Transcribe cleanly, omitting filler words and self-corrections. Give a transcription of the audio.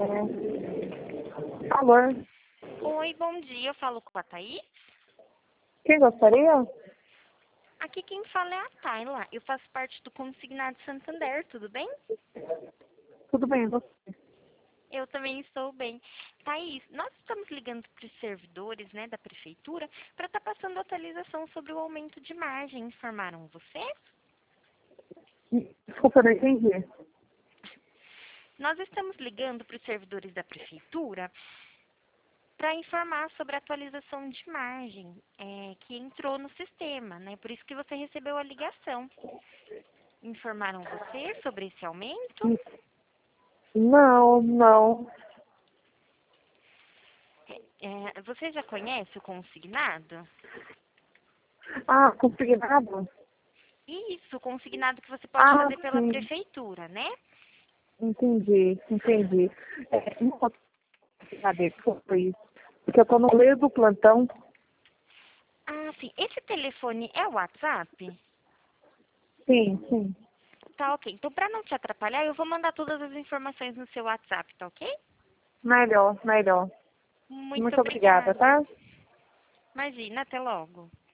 Alô, Oi, bom dia. Eu falo com a Thaís. quem gostaria? Aqui quem fala é a Tayla. Eu faço parte do Consignado Santander, tudo bem? Tudo bem, você? Eu também estou bem. Thaís, nós estamos ligando para os servidores, da prefeitura para estar passando atualização sobre o aumento de margem. Informaram você? Desculpa, eu não entendi. Nós estamos ligando para os servidores da prefeitura para informar sobre a atualização de margem que entrou no sistema, né? Por isso que você recebeu a ligação. Informaram você sobre esse aumento? Não. Você já conhece o consignado? Ah, consignado? Isso, o consignado que você pode Ah, fazer pela sim. prefeitura, né? Entendi. Não posso saber o que foi isso. Porque eu tô no meio do plantão. Ah, sim. Esse telefone é o WhatsApp? Sim. Tá ok. Então, para não te atrapalhar, eu vou mandar todas as informações no seu WhatsApp, tá ok? Melhor. Muito Muito obrigada, obrigada. tá? Imagina, até logo.